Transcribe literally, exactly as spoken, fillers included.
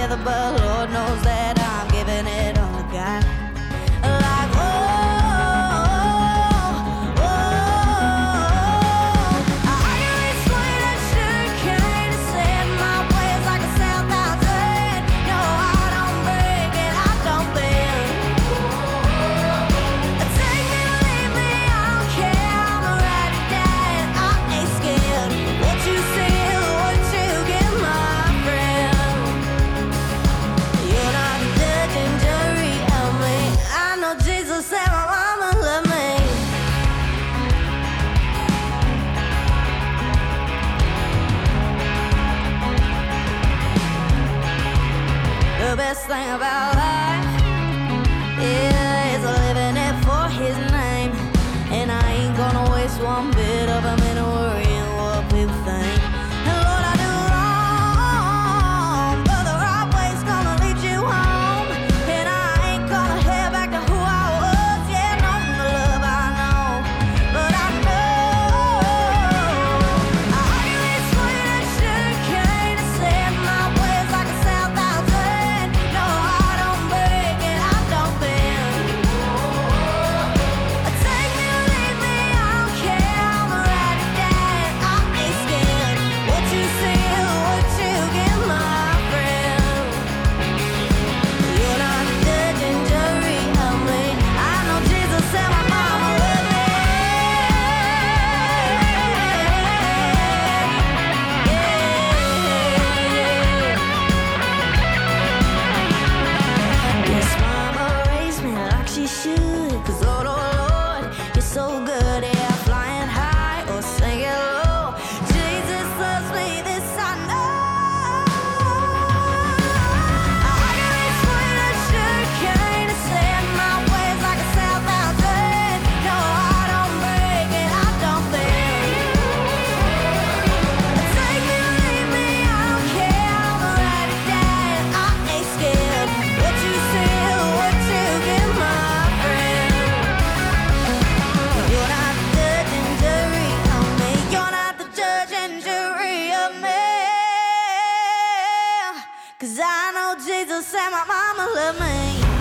together, but Lord knows that I'm giving it all I got. Like, oh, oh, oh. I can swing that sugar cane and set my ways like a southbound train. No, I don't break and I don't bend. Take me or leave me, I don't care. I'ma ride it down, I ain't scared. What you say, what you get, my friend. You're not the judge and jury of me. I know Jesus said my mama loved me. The best thing about life is living it for His name. And I ain't gonna waste one bit of a minute worrying what people think. And Lord, I do wrong, but the right way's gonna lead you home. And I ain't gonna head back to who I was. Yeah, no, the love I know, but I know I can be sweet as sugar cane and set my ways like a southbound train. No, I don't break and I don't bend. Take me or leave me, I don't care. I'ma ride it down, I ain't scared. What you see, what you get, my friend. You're not the judge and jury of me. I know Jesus said my mama loved me. Yes, mama raised me like she should. 'Cause Lord, oh Lord, you're so good. Yeah, flying high or singing low. Jesus loves me, this I know. I can be sweet as sugar cane and set my ways like a southbound train. No, I don't break and I don't bend. Take me or leave me, I don't care. I'ma ride it down, I ain't scared. What you see, what you get, my friend. You're not the judge and jury of me. You're not the judge and jury of me. 'Cause I know Jesus and my mama love me.